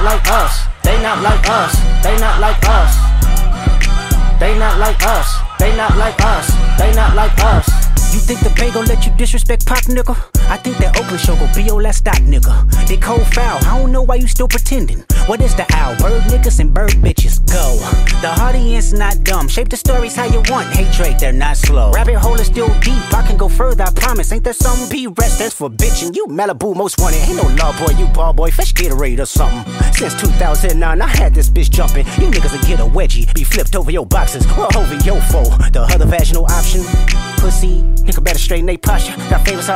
like us. They not like us. They not like us. They not like us. They not like us. They not like us. You think the Bay gon' let you disrespect Pac, nigga? I think that Oakland show gon' be your last stop, nigga. They cold foul, I don't know why you still pretending. What is the owl? Bird niggas and bird bitches, go. The audience not dumb, shape the stories how you want. Hey Drake, they're not slow. Rabbit hole is still deep, I can go further, I promise. Ain't there some B-rest that's for bitchin'? You Malibu most wanted, ain't no love boy, you ball boy. Fresh Gatorade or something. Since 2009, I had this bitch jumping. You niggas will get a wedgie, be flipped over your boxes or over your foe. The other vaginal option, pussy, nigga better straighten they posture. Got famous